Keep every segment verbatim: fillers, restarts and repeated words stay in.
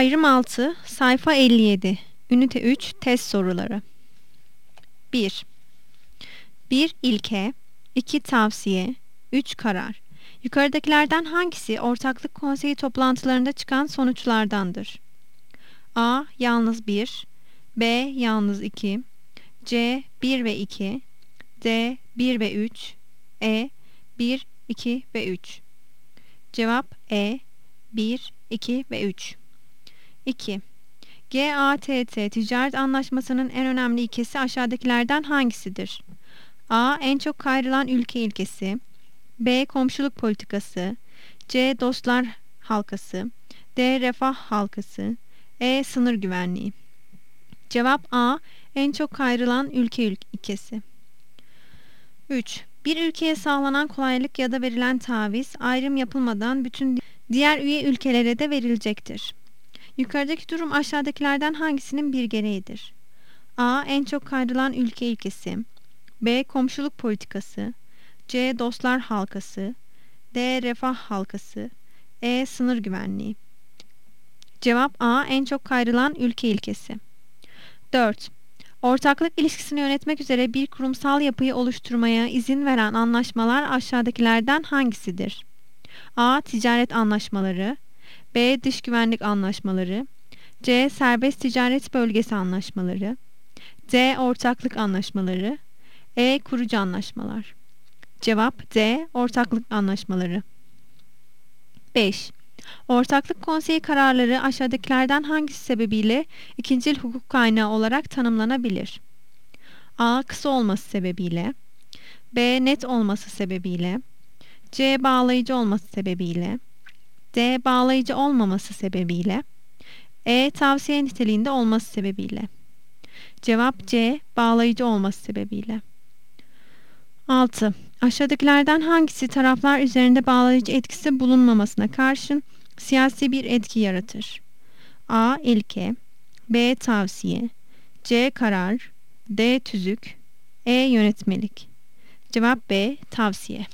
Ayrım altı, sayfa elli yedi, ünite üç, test soruları. bir. bir ilke, iki tavsiye, üç karar. Yukarıdakilerden hangisi ortaklık konseyi toplantılarında çıkan sonuçlardandır? A. Yalnız bir, B. Yalnız iki, C. bir ve iki, D. bir ve üç, E. bir, iki ve üç. Cevap E. bir, iki ve üç. iki. G A T T ticaret anlaşmasının en önemli ilkesi aşağıdakilerden hangisidir? A. En çok kayrılan ülke ilkesi, B. Komşuluk politikası, C. Dostlar halkası, D. Refah halkası, E. Sınır güvenliği. Cevap A. En çok kayrılan ülke ilkesi. üç. Bir ülkeye sağlanan kolaylık ya da verilen taviz ayrım yapılmadan bütün diğer üye ülkelere de verilecektir. Yukarıdaki durum aşağıdakilerden hangisinin bir gereğidir? A. En çok kayrılan ülke ilkesi, B. Komşuluk politikası, C. Dostlar halkası, D. Refah halkası, E. Sınır güvenliği. Cevap A. En çok kayrılan ülke ilkesi. dört. Ortaklık ilişkisini yönetmek üzere bir kurumsal yapıyı oluşturmaya izin veren anlaşmalar aşağıdakilerden hangisidir? A. Ticaret anlaşmaları, B. Dış güvenlik anlaşmaları, C. Serbest ticaret bölgesi anlaşmaları, D. Ortaklık anlaşmaları, E. Kurucu anlaşmalar. Cevap D. Ortaklık anlaşmaları. beş. Ortaklık konseyi kararları aşağıdakilerden hangisi sebebiyle ikincil hukuk kaynağı olarak tanımlanabilir? A. Kısa olması sebebiyle, B. Net olması sebebiyle, C. Bağlayıcı olması sebebiyle, D. Bağlayıcı olmaması sebebiyle, E. Tavsiye niteliğinde olması sebebiyle. Cevap C. Bağlayıcı olması sebebiyle. altı. Aşağıdakilerden hangisi taraflar üzerinde bağlayıcı etkisi bulunmamasına karşın siyasi bir etki yaratır? A. İlke, B. Tavsiye, C. Karar, D. Tüzük, E. Yönetmelik. Cevap B. Tavsiye.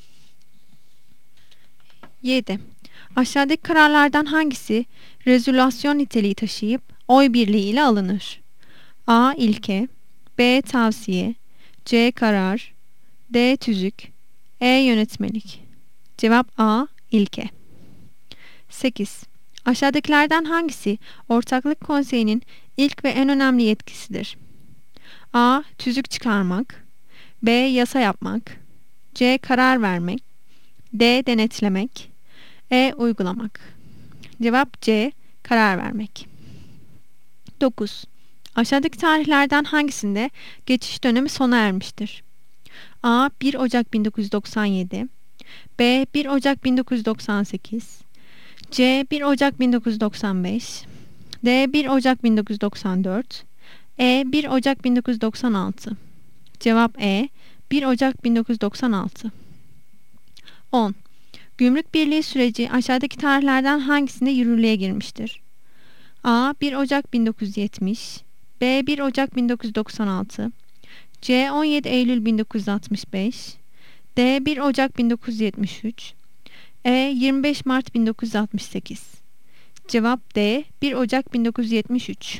yedi. Aşağıdaki kararlardan hangisi rezolüsyon niteliği taşıyıp oy birliği ile alınır? A. İlke, B. Tavsiye, C. Karar, D. Tüzük, E. Yönetmelik. Cevap A. İlke. sekiz. Aşağıdakilerden hangisi ortaklık konseyinin ilk ve en önemli yetkisidir? A. Tüzük çıkarmak, B. Yasa yapmak, C. Karar vermek, D. Denetlemek, E. Uygulamak. Cevap C. Karar vermek. dokuz. Aşağıdaki tarihlerden hangisinde geçiş dönemi sona ermiştir? A. bir Ocak bin dokuz yüz doksan yedi, B. bir Ocak bin dokuz yüz doksan sekiz, C. bir Ocak bin dokuz yüz doksan beş, D. bir Ocak bin dokuz yüz doksan dört, E. bir Ocak bin dokuz yüz doksan altı. Cevap E. bir Ocak bin dokuz yüz doksan altı. on. Gümrük Birliği süreci aşağıdaki tarihlerden hangisinde yürürlüğe girmiştir? A. bir Ocak bin dokuz yüz yetmiş, B. bir Ocak bin dokuz yüz doksan altı, C. on yedi Eylül bin dokuz yüz altmış beş, D. bir Ocak bin dokuz yüz yetmiş üç, E. yirmi beş Mart bin dokuz yüz altmış sekiz. Cevap D. bir Ocak bin dokuz yüz yetmiş üç.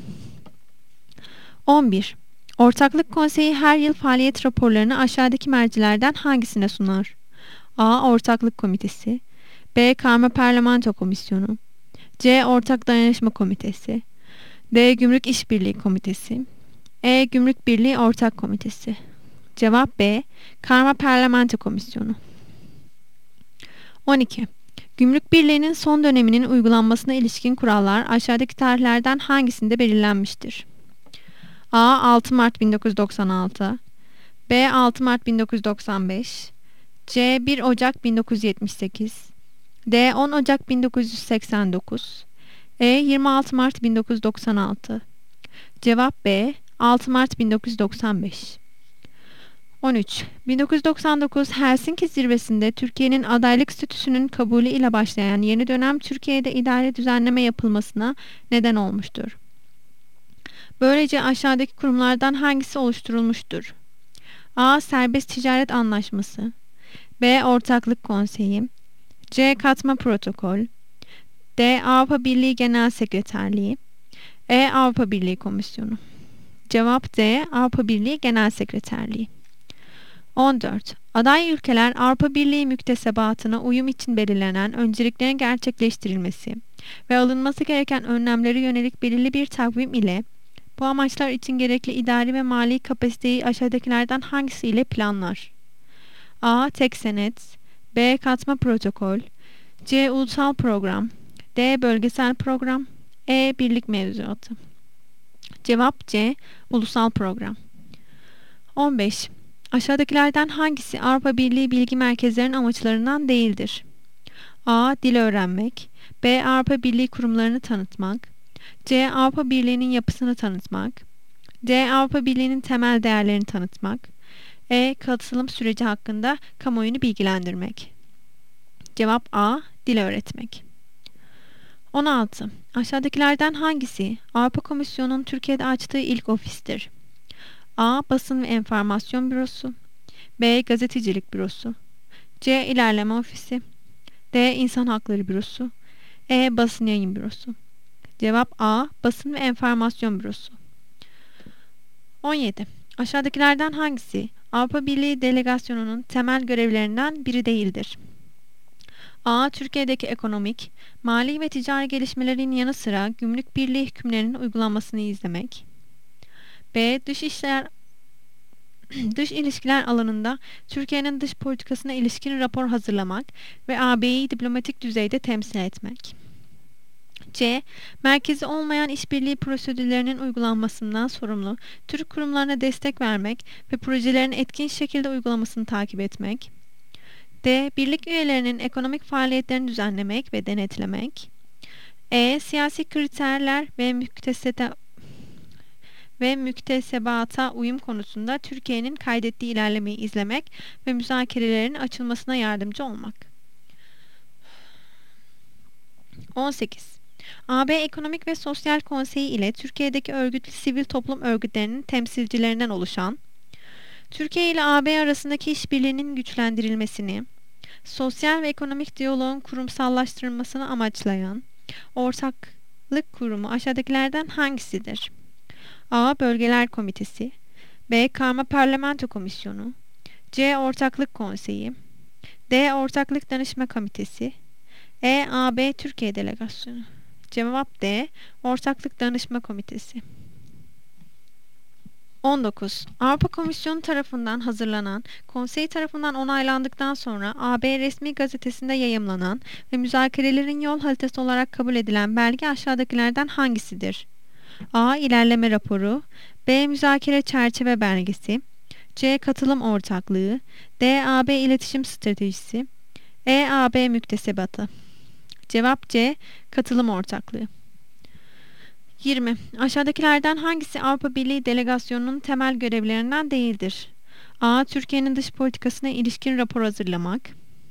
on bir. Ortaklık Konseyi her yıl faaliyet raporlarını aşağıdaki mercilerden hangisine sunar? A. Ortaklık Komitesi, B. Karma Parlamento Komisyonu, C. Ortak Dayanışma Komitesi, D. Gümrük İşbirliği Komitesi, E. Gümrük Birliği Ortak Komitesi. Cevap B. Karma Parlamento Komisyonu. on iki. Gümrük Birliği'nin son döneminin uygulanmasına ilişkin kurallar aşağıdaki tarihlerden hangisinde belirlenmiştir? A. altı Mart bin dokuz yüz doksan altı, B. altı Mart bin dokuz yüz doksan beş, C. bir Ocak bin dokuz yüz yetmiş sekiz, D. on Ocak bin dokuz yüz seksen dokuz, E. yirmi altı Mart bin dokuz yüz doksan altı. Cevap B. altı Mart bin dokuz yüz doksan beş. on üç. bin dokuz yüz doksan dokuz Helsinki Zirvesi'nde Türkiye'nin adaylık statüsünün kabulü ile başlayan yeni dönem Türkiye'de idare düzenleme yapılmasına neden olmuştur. Böylece aşağıdaki kurumlardan hangisi oluşturulmuştur? A. Serbest Ticaret Anlaşması, B. Ortaklık Konseyi, C. Katma Protokol, D. Avrupa Birliği Genel Sekreterliği. E. Avrupa Birliği Komisyonu. Cevap D. Avrupa Birliği Genel Sekreterliği. on dört. Aday ülkeler Avrupa Birliği müktesebatına uyum için belirlenen önceliklerin gerçekleştirilmesi ve alınması gereken önlemlere yönelik belirli bir takvim ile bu amaçlar için gerekli idari ve mali kapasiteyi aşağıdakilerden hangisiyle planlar? A. Tek senet. B. Katma protokol. C. Ulusal program. D. Bölgesel program. E. Birlik mevzuatı. Cevap C. Ulusal program. on beş. Aşağıdakilerden hangisi Avrupa Birliği bilgi merkezlerinin amaçlarından değildir? A. Dil öğrenmek. B. Avrupa Birliği kurumlarını tanıtmak. C. Avrupa Birliği'nin yapısını tanıtmak. D. Avrupa Birliği'nin temel değerlerini tanıtmak. E. Katılım süreci hakkında kamuoyunu bilgilendirmek. Cevap A. Dil öğretmek. on altı. Aşağıdakilerden hangisi Avrupa Komisyonu'nun Türkiye'de açtığı ilk ofistir? A. Basın ve Enformasyon Bürosu. B. Gazetecilik Bürosu. C. İlerleme Ofisi. D. İnsan Hakları Bürosu. E. Basın Yayın Bürosu. Cevap A. Basın ve Enformasyon Bürosu. on yedi. Aşağıdakilerden hangisi Avrupa Birliği Delegasyonu'nun temel görevlerinden biri değildir? A. Türkiye'deki ekonomik, mali ve ticari gelişmelerin yanı sıra gümrük birliği hükümlerinin uygulanmasını izlemek. B. Dış işler Dış ilişkiler alanında Türkiye'nin dış politikasına ilişkin rapor hazırlamak ve A B'yi diplomatik düzeyde temsil etmek. C. Merkezi olmayan işbirliği prosedürlerinin uygulanmasından sorumlu Türk kurumlarına destek vermek ve projelerin etkin şekilde uygulamasını takip etmek. D. Birlik üyelerinin ekonomik faaliyetlerini düzenlemek ve denetlemek. E. Siyasi kriterler ve müktesede ve müktesebata uyum konusunda Türkiye'nin kaydettiği ilerlemeyi izlemek ve müzakerelerin açılmasına yardımcı olmak. on sekiz. A B Ekonomik ve Sosyal Konseyi ile Türkiye'deki örgütlü sivil toplum örgütlerinin temsilcilerinden oluşan, Türkiye ile A B arasındaki işbirliğinin güçlendirilmesini, sosyal ve ekonomik diyaloğun kurumsallaştırılmasını amaçlayan ortaklık kurumu aşağıdakilerden hangisidir? A. Bölgeler Komitesi. B. Karma Parlamento Komisyonu. C. Ortaklık Konseyi. D. Ortaklık Danışma Komitesi. E. A B Türkiye Delegasyonu. Cevap D. Ortaklık Danışma Komitesi. on dokuz. Avrupa Komisyonu tarafından hazırlanan, konsey tarafından onaylandıktan sonra A B resmi gazetesinde yayımlanan ve müzakerelerin yol haritası olarak kabul edilen belge aşağıdakilerden hangisidir? A. İlerleme raporu. B. Müzakere çerçeve belgesi. C. Katılım ortaklığı. D. A B iletişim stratejisi. E. A B müktesebatı. Cevap C. Katılım ortaklığı. yirmi. Aşağıdakilerden hangisi Avrupa Birliği Delegasyonu'nun temel görevlerinden değildir? A. Türkiye'nin dış politikasına ilişkin rapor hazırlamak.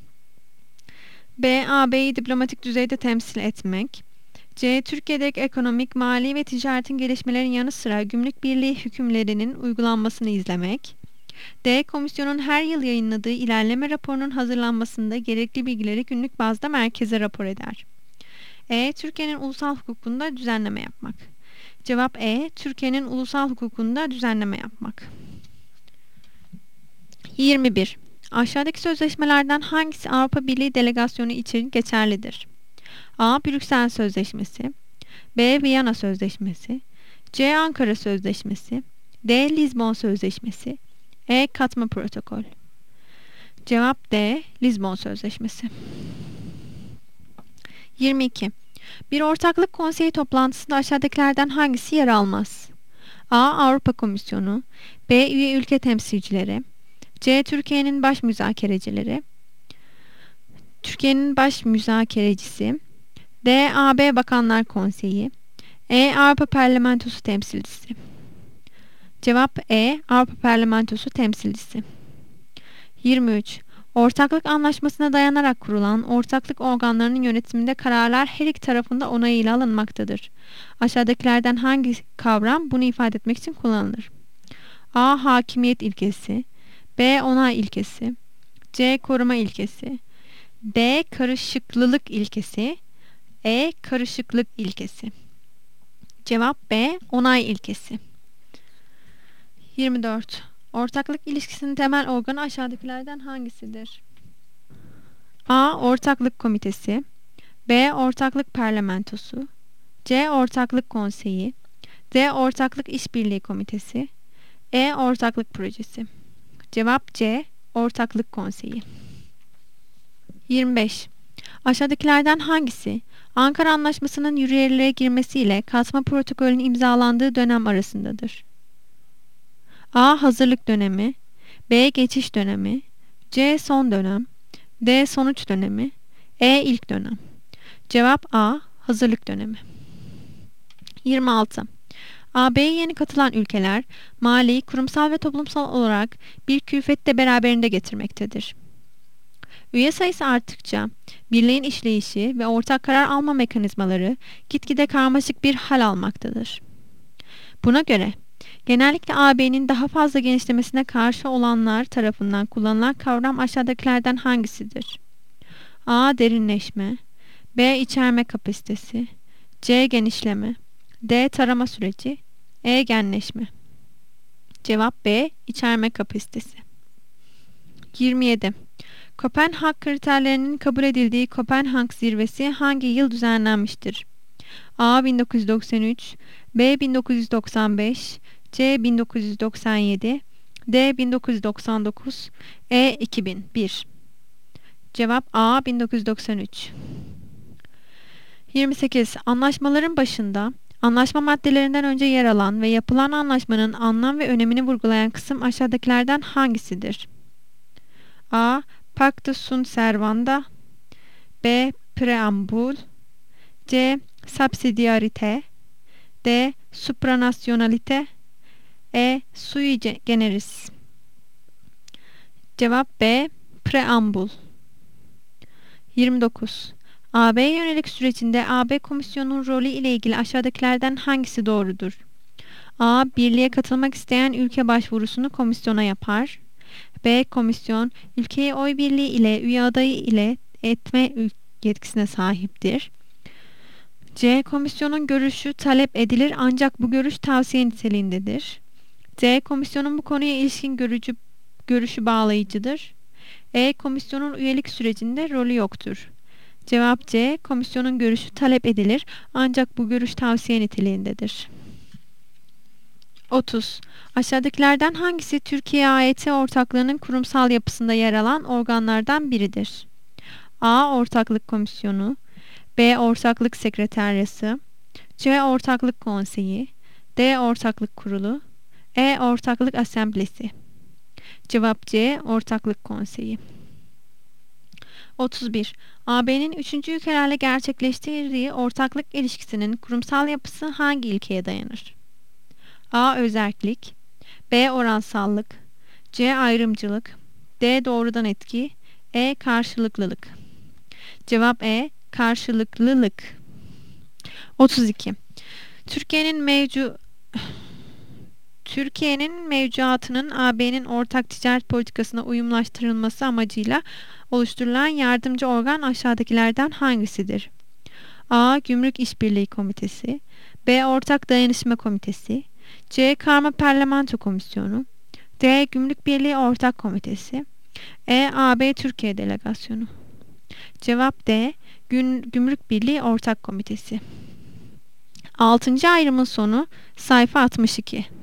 B. A B'yi diplomatik düzeyde temsil etmek. C. Türkiye'deki ekonomik, mali ve ticaretin gelişmelerin yanı sıra gümrük birliği hükümlerinin uygulanmasını izlemek. D. Komisyonun her yıl yayınladığı ilerleme raporunun hazırlanmasında gerekli bilgileri günlük bazda merkeze rapor eder. E. Türkiye'nin ulusal hukukunda düzenleme yapmak. Cevap E. Türkiye'nin ulusal hukukunda düzenleme yapmak. yirmi bir. Aşağıdaki sözleşmelerden hangisi Avrupa Birliği Delegasyonu için geçerlidir? A. Brüksel Sözleşmesi. B. Viyana Sözleşmesi. C. Ankara Sözleşmesi. D. Lizbon Sözleşmesi. E. Katma Protokol. Cevap D. Lizbon Sözleşmesi. yirmi iki. Bir ortaklık konseyi toplantısında aşağıdakilerden hangisi yer almaz? A. Avrupa Komisyonu. B. Üye ülke temsilcileri. C. Türkiye'nin baş müzakerecileri. Türkiye'nin baş müzakerecisi. D. A B Bakanlar Konseyi. E. Avrupa Parlamentosu temsilcisi. Cevap E. Avrupa Parlamentosu temsilcisi. yirmi üç. Ortaklık anlaşmasına dayanarak kurulan ortaklık organlarının yönetiminde kararlar her iki tarafında onayıyla alınmaktadır. Aşağıdakilerden hangi kavram bunu ifade etmek için kullanılır? A. Hakimiyet ilkesi. B. Onay ilkesi. C. Koruma ilkesi. D. Karışıklılık ilkesi. E. Karışıklık ilkesi. Cevap B. Onay ilkesi. yirmi dört. Ortaklık ilişkisinin temel organı aşağıdakilerden hangisidir? A. Ortaklık komitesi. B. Ortaklık parlamentosu. C. Ortaklık konseyi. D. Ortaklık işbirliği komitesi. E. Ortaklık projesi. Cevap C. Ortaklık konseyi. yirmi beş. Aşağıdakilerden hangisi Ankara Anlaşması'nın yürürlüğe girmesiyle Katma Protokolü'nün imzalandığı dönem arasındadır? A. Hazırlık dönemi. B. Geçiş dönemi. C. Son dönem. D. Sonuç dönemi. E. İlk dönem. Cevap A. Hazırlık dönemi. yirmi altı. A B'ye yeni katılan ülkeler mali, kurumsal ve toplumsal olarak bir külfeti de beraberinde getirmektedir. Üye sayısı arttıkça birliğin işleyişi ve ortak karar alma mekanizmaları gitgide karmaşık bir hal almaktadır. Buna göre genellikle A B'nin daha fazla genişlemesine karşı olanlar tarafından kullanılan kavram aşağıdakilerden hangisidir? A. Derinleşme. B. İçerme kapasitesi. C. Genişleme. D. Tarama süreci. E. Genleşme. Cevap B. İçerme kapasitesi. yirmi yedi. Kopenhag kriterlerinin kabul edildiği Kopenhag zirvesi hangi yıl düzenlenmiştir? A. bin dokuz yüz doksan üç. B. bin dokuz yüz doksan beş. C. bin dokuz yüz doksan yedi. D. bin dokuz yüz doksan dokuz. E. iki bin bir. Cevap A. bin dokuz yüz doksan üç. yirmi sekiz. Anlaşmaların başında anlaşma maddelerinden önce yer alan ve yapılan anlaşmanın anlam ve önemini vurgulayan kısım aşağıdakilerden hangisidir? A. Pacta sunt servanda. B. Preambul. C. Subsidiarite. D. Supranationalite. E. Sui generis. Cevap B. Preambul. yirmi dokuz. A B'ye yönelik sürecinde A B Komisyonu'nun rolü ile ilgili aşağıdakilerden hangisi doğrudur? A. Birliğe katılmak isteyen ülke başvurusunu komisyona yapar. B. Komisyon, ülkeyi oy birliği ile üye adayı ile etme yetkisine sahiptir. C. Komisyonun görüşü talep edilir ancak bu görüş tavsiye niteliğindedir. D. Komisyonun bu konuya ilişkin görücü, görüşü bağlayıcıdır. E. Komisyonun üyelik sürecinde rolü yoktur. Cevap C. Komisyonun görüşü talep edilir ancak bu görüş tavsiye niteliğindedir. otuz. Aşağıdakilerden hangisi Türkiye A E T ortaklığının kurumsal yapısında yer alan organlardan biridir? A. Ortaklık Komisyonu. B. Ortaklık Sekreteryası. C. Ortaklık Konseyi. D. Ortaklık Kurulu. E. Ortaklık Asamblesi. Cevap C. Ortaklık Konseyi. otuz bir. A B'nin üçüncü ülkelerle gerçekleştirdiği ortaklık ilişkisinin kurumsal yapısı hangi ilkeye dayanır? A. Özerklik. B. Oransallık. C. Ayrımcılık. D. Doğrudan etki. E. Karşılıklılık. Cevap E. Karşılıklılık. otuz iki. Türkiye'nin mevcu Türkiye'nin mevcuatının A B'nin ortak ticaret politikasına uyumlaştırılması amacıyla oluşturulan yardımcı organ aşağıdakilerden hangisidir? A. Gümrük İşbirliği Komitesi. B. Ortak Dayanışma Komitesi. C. Karma Parlamento Komisyonu. D. Gümrük Birliği Ortak Komitesi. E. A B Türkiye Delegasyonu. Cevap D. Gün, Gümrük Birliği Ortak Komitesi. altıncı ayrımın sonu sayfa altmış iki.